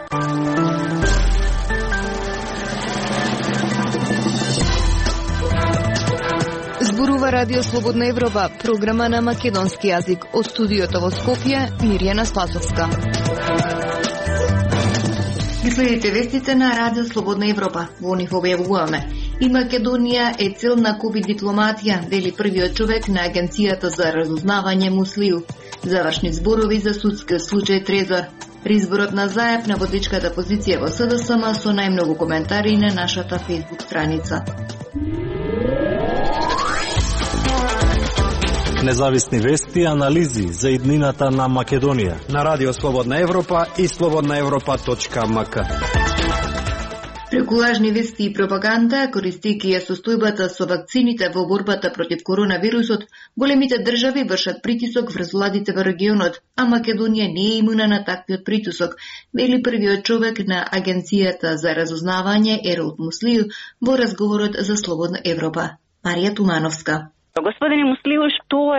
Зборува Радио Слободна Европа, програма на македонски јазик. Од студиото во Скопје, Мирјана Спасовска. Ги следите вестите на Радио Слободна Европа. Во нив објавуваме: и Македонија е цел на ковид дипломатија, вели првиот човек на Агенцијата за разузнавање Муслију. Завршни зборови за судскиот случај Трезор. Изборот на Заев на водичката позиција во СДСМ со најмногу коментари на нашата фејсбук страница. Независни вести и анализи за иднината на Македонија на Радио Слободна Европа и slobodnaevropa.mk. Преку лажни вести и пропаганда, користејќи ја состојбата со вакцините во борбата против коронавирусот, големите држави вршат притисок врз владите во регионот, а Македонија не е имуна на таквиот притисок, вели првиот човек на Агенцијата за разузнавање Еролд Муслију во разговорот за Слободна Европа. Марија Тумановска. Господине Муслију, што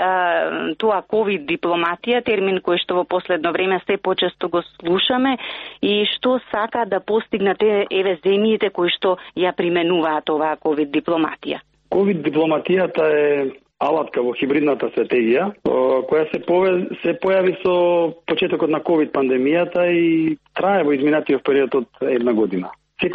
е тоа ковид дипломатија, термин кој што во последно време се почесто го слушаме, и што сака да постигнате земјите кои што ја применуваат оваа ковид дипломатија? Ковид дипломатијата е алатка во хибридната стратегија, која се појави со почетокот на ковид пандемијата и трае во изминатиот период од една година.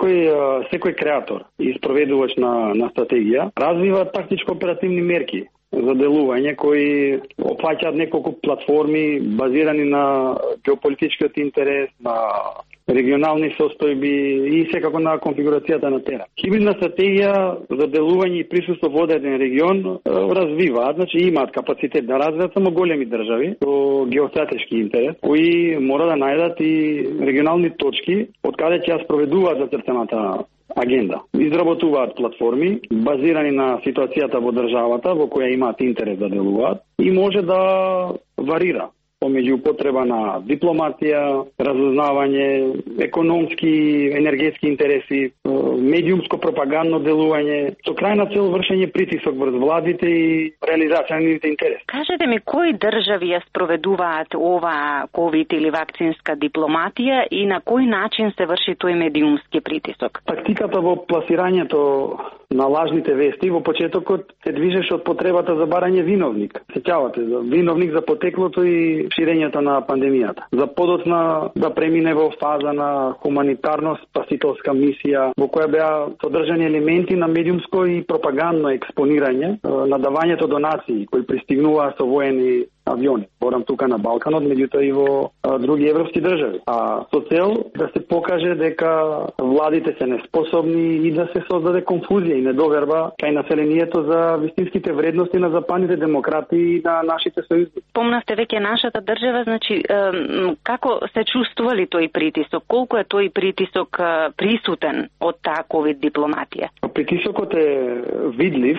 Секој креатор и спроведувач на стратегија развива тактичко оперативни мерки за делување кои опфаќаат неколку платформи базирани на геополитичкиот интерес, на регионални состојби и секако на конфигурацијата на терен. Хибридна стратегија за делување и присуство во одреден регион развиваат, значи имаат капацитет да развијат само големи држави со геостратешки интерес, кои мора да најдат и регионални точки од каде ќе ја спроведуваат зацртаната агенда. Изработуваат платформи базирани на ситуацијата во државата во која имаат интерес да делуваат и може да варира помеѓу употреба на дипломатија, разузнавање, економски, енергетски интереси, медиумско пропагандно делување, со крајна цел вршење притисок врз владите и реализација на нивните интереси. Кажете ми, кои држави ја спроведуваат ова ковид или вакцинска дипломатија и на кој начин се врши тој медиумски притисок? Тактиката во пласирањето на лажните вести во почетокот се движеше од потребата за барање виновник. Сеќавате, виновник за потеклото и ширењето на пандемијата. За подоцна да премине во фаза на хуманитарно-спасителска мисија, во која беа содржани елементи на медиумско и пропагандно експонирање на давањето донации кои пристигнуваа со воени авиони. Борам тука на Балканот, меѓутоа и во други европски држави. А со цел да се покаже дека владите се неспособни и да се создаде конфузија и недоверба кај населението за вистинските вредности на западните демократи и на нашите сојузници. Помнавте веќе нашата држава, значи како се чувствували тој притисок? Колку е тој притисок присутен од таа ковид дипломатија? Притисокот е видлив.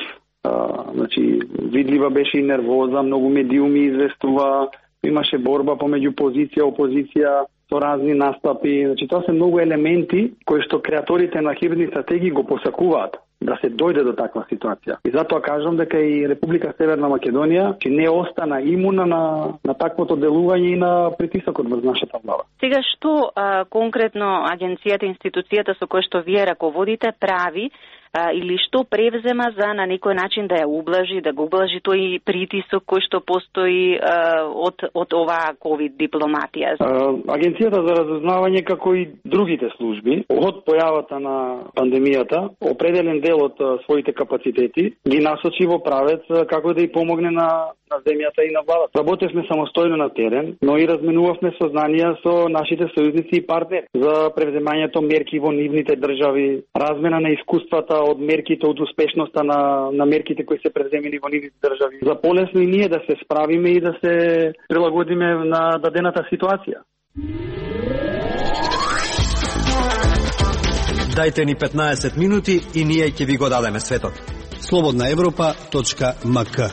Значи, видлива беше и нервоза, многу медиуми известува, имаше борба помеѓу позиција, опозиција, со разни настапи. Значи, тоа се многу елементи кои што креаторите на хибридни стратегии го посакуваат да се дојде до таква ситуација. И затоа кажам дека и Република Северна Македонија че не остана имуна на таквото делување и на притисокот врз нашата влада. Сега што конкретно агенцијата, институцијата со која што вие раководите прави или што превзема за на некој начин да ја ублажи, да го ублажи тој притисок кој што постои од оваа ковид дипломатија? Агенцијата за разузнавање, како и другите служби, од појавата на пандемијата, определен дел од своите капацитети ги насочи во правец како да ја помогне на земјата и на владата. Работевме самостојно на терен, но и разменувавме сознанија со нашите сојузници и партнери за превземањето мерки во нивните држави, размена на искуствата од мерките, од успешноста на мерките кои се превземени во нивните држави. За полесно и ние да се справиме и да се прилагодиме на дадената ситуација. Дајте ни 15 минути и ние ќе ви го дадеме светот. slobodnaevropa.mk.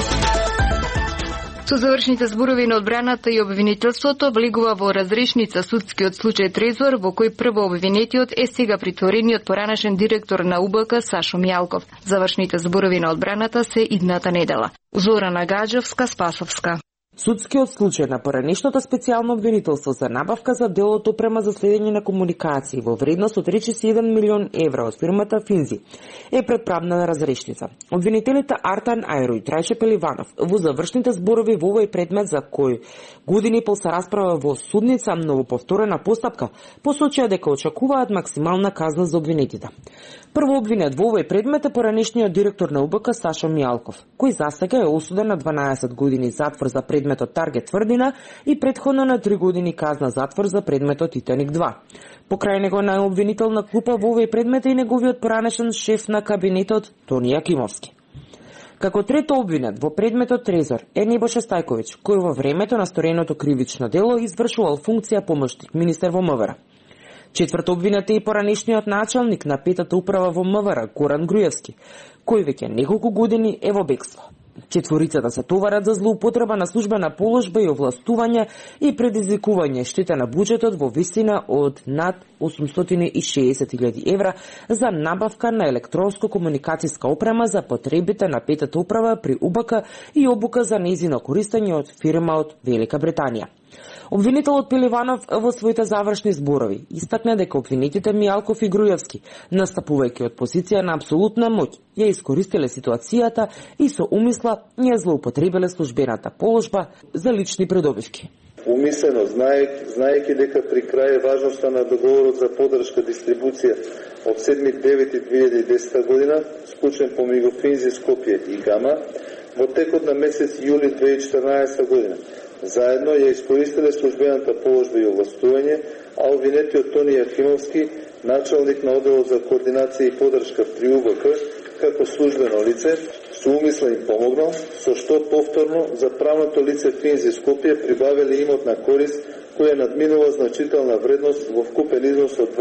Со завршните зборови на одбраната и обвинителството влегува во разрешница судскиот случај Трезор, во кој прво обвинетиот е сега притворениот поранешен директор на УБК Сашо Мијалков. Завршните зборови на одбраната се идната недела. Зорана Гаджевска, Спасовска. Судскиот случај на поранешното специјално обвинителство за набавка за делот опрема за следење на комуникации во вредност од речиси 1 милион евра од фирмата Финзи е пред правна разрешница. Обвинителите Артан Ајро и Трајче Пеливанов во завршните зборови во овој предмет за кој години после расправа во судница, но во повторена постапка, посочија дека очекуваат максимална казна за обвинетите. Прво обвинет во овој предмет е поранешниот директор на УБК Сашо Мијалков, кој засега е осуден на 12 години затвор за предметот Таргет Тврдина и претходно на 3 години казна затвор за предметот Титаник 2. Покрај него на обвинителна клупа во овој предмет е и неговиот поранешен шеф на кабинетот Тони Јакимовски. Како трето обвинет во предметот Трезор е Небоша Стајковиќ, кој во времето на стореното кривично дело извршувал функција помошник министер во МВР. Четврто обвинет е и поранешниот началник на петата управа во МВР, Горан Груевски, кој веќе неколку години е во бегство. Четворицата се товарат за злоупотреба на службена положба и овластување и предизвикување штета на буџетот во висина од над 860.000 евра за набавка на електронско-комуникацијска опрема за потребите на петата управа при УБК и обука за нејзино користење од фирма од Велика Британија. Обвинителот Пеливанов во своите завршни зборови истакна дека обвинетите Мијалков и Груевски, настапувајќи од позиција на апсолутна моќ, ја искористиле ситуацијата и со умисла ја злоупотребиле службената положба за лични придобивки. Умислено, знаејќи дека при крај важноста на договорот за подршка дистрибуција од 7.9.2010 година, склучен помеѓу Финзи, Скопје и Гама, во текот на месец јули 2014 година, заедно ја искористиле службената положба и овластување, а обвинетиот Тони Јакимовски, началник на одделот за координација и подршка при УБК, како службено лице, со умисла им помогнал, со што повторно за правното лице Финзи Скопје прибавиле имот на корист која надминува значителна вредност во вкупен износ од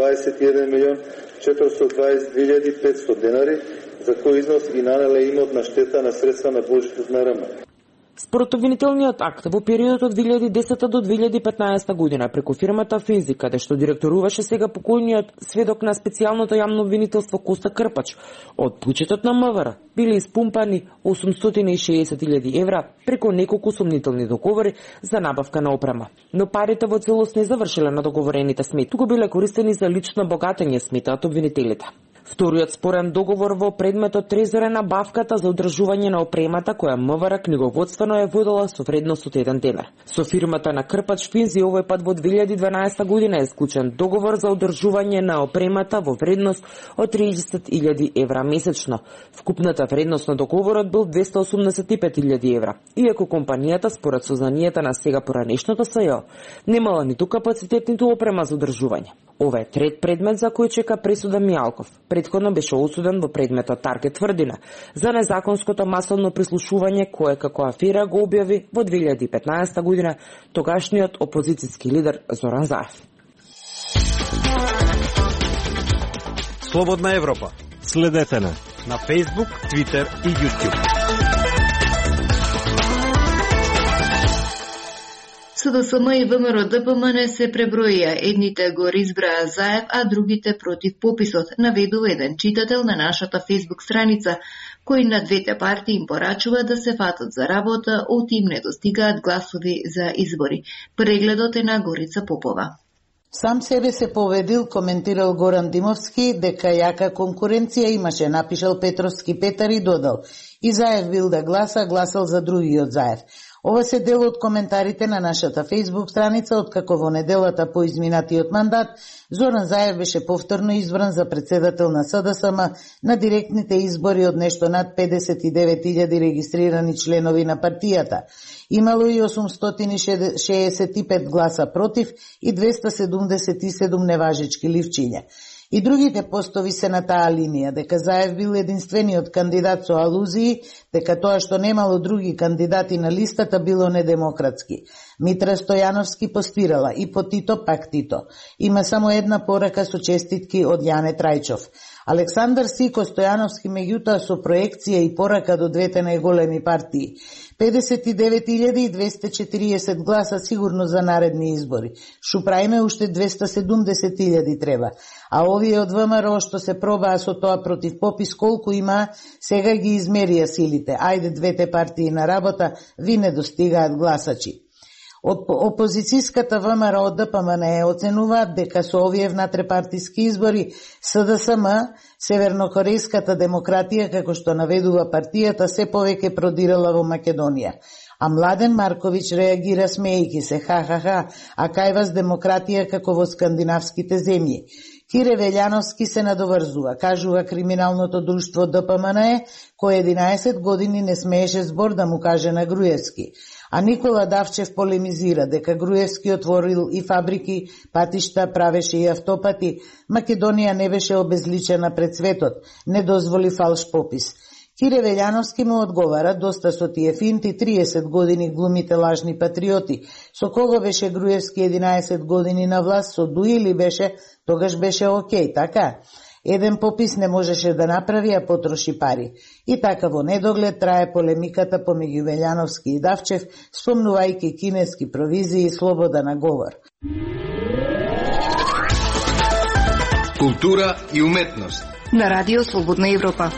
21.422.500 денари, за кој износ и нанеле имот на штета на средства на буџетот на РМ. Според обвинителниот акт, во периодот од 2010 до 2015 година преку фирмата Финзи, каде што директоруваше сега покојниот сведок на специјалното јавно обвинителство Коста Крпач, од буџетот на МВР биле испумпани 860.000 евра преку неколку сомнителни договори за набавка на опрема. Но парите во целост не завршиле на договорените смети, туку биле користени за лично богатење, сметаат обвинителите. Вториот спорен договор во предметот Трезор е набавката за одржување на опремата која МВР книговодствено е водела со вредност од 1 денар. Со фирмата на Крпач Финзи овој пат во 2012 година е склучен договор за одржување на опремата во вредност од 30.000 евра месечно. Вкупната вредност на договорот бил 285.000 евра, иако компанијата според сознанијата на сега поранешното СЈО немала ниту капацитет ниту опрема за одржување. Ова е трет предмет за кој чека пресуда Мијалков. Предходно беше осуден во предметот Таргет Тврдина за незаконското масовно прислушување кое како афера го објави во 2015 година тогашниот опозицијски лидер Зоран Заев. Слободна Европа. Следете на Facebook, Twitter и YouTube. СДСМ и ВМРО ДПМН се преброија, едните го избраа Заев, а другите против пописот, наведува еден читател на нашата Facebook страница, кој на двете партии им порачува да се фатат за работа, од им не достигаат гласови за избори. Прегледот е на Горица Попова. Сам себе се победил, коментирал Горан Димовски, дека јака конкуренција имаше, напишал Петровски Петар и додал: и Заев бил да гласал за другиот Заев. Ова се дел од коментарите на нашата Facebook страница, откако во неделата по изминатиот мандат Зоран Заев беше повторно избран за председател на СДСМ на директните избори од нешто над 59.000 регистрирани членови на партијата. Имало и 865 гласа против и 277 неважечки ливчиња. И другите постови се на таа линија, дека Заев бил единствениот кандидат со алузии, дека тоа што немало други кандидати на листата било недемократски. Митра Стојановски постирала и по Тито пак Тито. Има само една порака со честитки од Јане Трајчов. Александар Сико Стојановски меѓутоа со проекција и порака до двете најголеми партии. 59.240 гласа сигурно за наредни избори. Шо правиме уште 270.000 треба. А овие од ВМРО што се пробаа со тоа против попис колку има, сега ги измерија силите. Ајде двете партии на работа, ви не достигаат гласачи. Од опозицијската ВМРО ДПМН оценуваат дека со овие внатрепартиски избори СДСМ, Севернокорејската демократија, како што наведува партијата, се повеќе продирала во Македонија. А Младен Марковиќ реагира смејки се, ха-ха-ха, а кај вас демократија како во скандинавските земји. Кире Велјановски се надоврзува, кажува криминалното друштво ДПМН, кој 11 години не смееше збор да му каже на Груевски. А Никола Давчев полемизира дека Груевски отворил и фабрики, патишта, правеше и автопати, Македонија не беше обезличена пред светот, не дозволи фалш попис. Кире Велјановски му одговара, доста со тие финти, 30 години глумите лажни патриоти. Со кого беше Груевски 11 години на власт, со Дуи ли беше, тогаш беше окей, така? Еден попис не можеше да направи, а потроши пари. И така во недоглед трае полемиката помеѓу Велјановски и Давчев, спомнувајќи кинески провизии и слобода на говор. Култура и уметност на Радио Слободна Европа.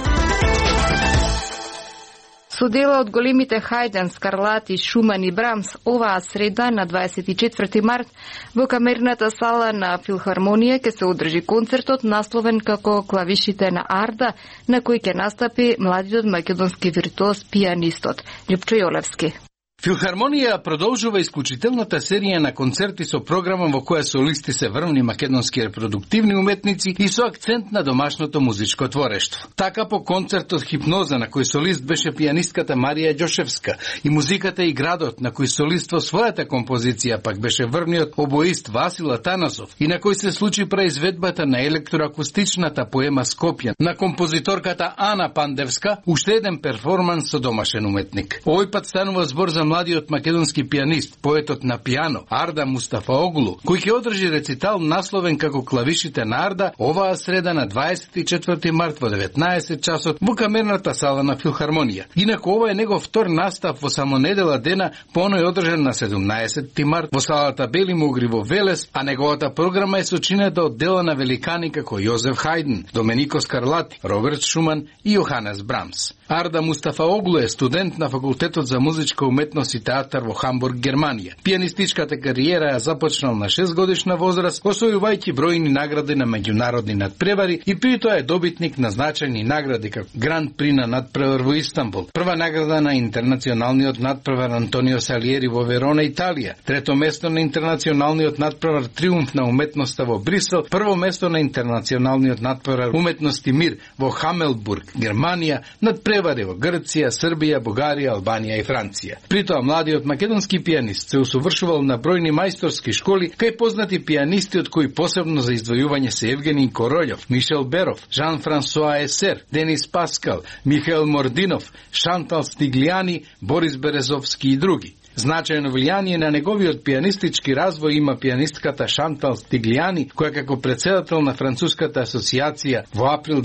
Со дела од големите Хајден, Скарлати, Шуман и Брамс, оваа среда на 24 март во камерната сала на Филхармонија ќе се одржи концертот насловен како Клавишите на Арда, на кој ќе настапи младиот македонски виртуоз пианистот Лјупчо Јолевски. Филхармонија продолжува исклучителната серија на концерти со програма во која солисти се врвни македонски репродуктивни уметници и со акцент на домашното музичко творештво. Така по концертот Хипноза, на кој солист беше пианистката Марија Ѓошевска, и музиката и градот, на кој солист во својата композиција пак беше врвниот обоист Васил Атанасов, и на кој се случи произведбата на електроакустичната поема Скопје на композиторката Ана Пандевска, уште еден перформанс со домашен уметник. Овој пат станува збор за младиот македонски пианист, поетот на пијано Арда Мустафаоглу, кој ќе одржи рецитал насловен како Клавишите на Арда оваа среда на 24 март во 19 часот во камерната сала на Филхармонија. Инаку ова е негов втор настав во само недела дена, поној одржан на 17 март во салата Бели Мугри во Велес, а неговата програма е сочинета од дела на великани како Јозеф Хајден, Доменико Скарлати, Роберт Шуман и Јоханес Брамс. Арда Мустафаоглу е студент на Факултетот за музичка уметност и театар во Хамбург, Германија. Пианистичката кариера ја започнал на 6 годишна возраст, освојувајќи бројни награди на меѓународни надпревари и при тоа е добитник на значајни награди како Гранд При на надпревар во Истанбул, прва награда на интернационалниот надпревар Антонио Салиери во Верона, Италија, трето место на интернационалниот надпревар Триумф на уметноста во Брисел, прво место на интернационалниот надпревар Уметност и мир во Хамелбург, Германија, надпревари во Грција, Србија, Бугарија, Албанија и Франција. При тоа младиот македонски пианист се усовршувал на бројни мајсторски школи кај познати пианисти од кои посебно за издвојување се Евгений Королјов, Мишел Беров, Жан-Франсуа Есер, Денис Паскал, Михаел Мординов, Шантал Стиглијани, Борис Березовски и други. Значајно влијание на неговиот пианистички развој има пианистката Шантал Стиглијани, која како председател на Француската асоциација во април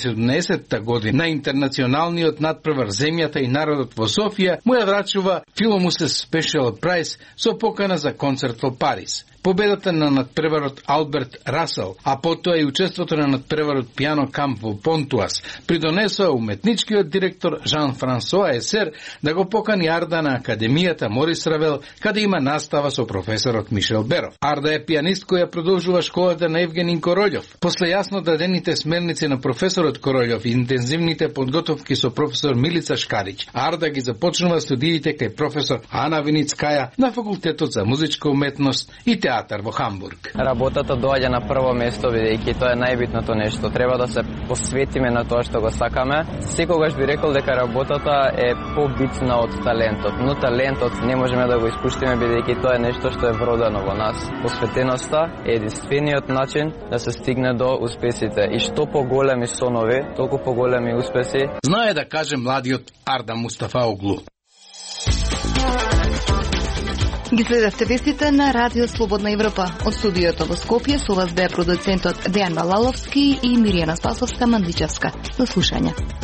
2017 година на интернационалниот надпревар Земјата и народот во Софија му ја врачува Филомусес Спешијал Прајс со покана за концерт во Париз. Победата на надпреварот Алберт Расел, а потоа и учеството на надпреварот Пиано Камп во Понтуас, придонесоа уметничкиот директор Жан-Франсуа Есер да го покани Арда на Академијата Морис Равел, каде има настава со професорот Мишел Беров. Арда е пианист која продолжува школата на Евгений Королјов. После јасно дадените смерници на професорот Королјов и интензивните подготовки со професор Милица Шкарич, Арда ги започнува студиите кај професор Ана Виницкаја на Факултетот за музичка уметност и театар во Хамбург. Работата доаѓа на прво место, бидејќи тоа е најбитното нешто. Треба да се посветиме на тоа што го сакаме. Секогаш би рекол дека работата е побитна од талентот, но талентот не можеме да го испуштиме бидејќи тоа е нешто што е вродено во нас. Посветеноста е единствениот начин да се стигне до успесите и што поголеми сонови, толку поголеми успеси. Знае да каже младиот Арда Мустафаоглу. Ги следевте вестите на Радио Слободна Европа. Од студиото во Скопје со вас беа продуцентот Дејан Балаловски и Миријана Спасовска-Мандичевска. До слушање.